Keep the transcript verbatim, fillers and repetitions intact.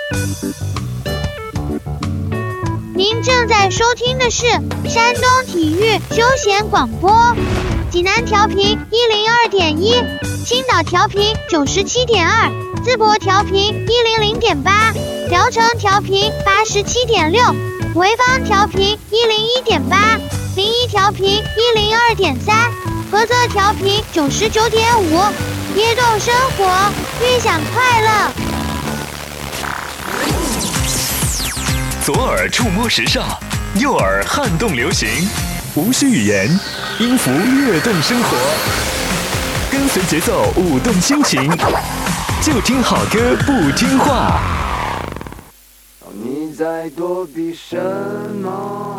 您正在收听的是山东体育休闲广播，济南调频一零二点一，青岛调频九十七点二，淄博调频一零零点八，聊城调频八十七点六，潍坊调频一零一点八，临沂调频一零二点三，菏泽调频九十九点五，悦动生活，悦享快乐。 左耳触摸时尚，右耳撼动流行，无需语言，音符跃动生活，跟随节奏舞动心情，就听好歌不听话。 你在躲避什么？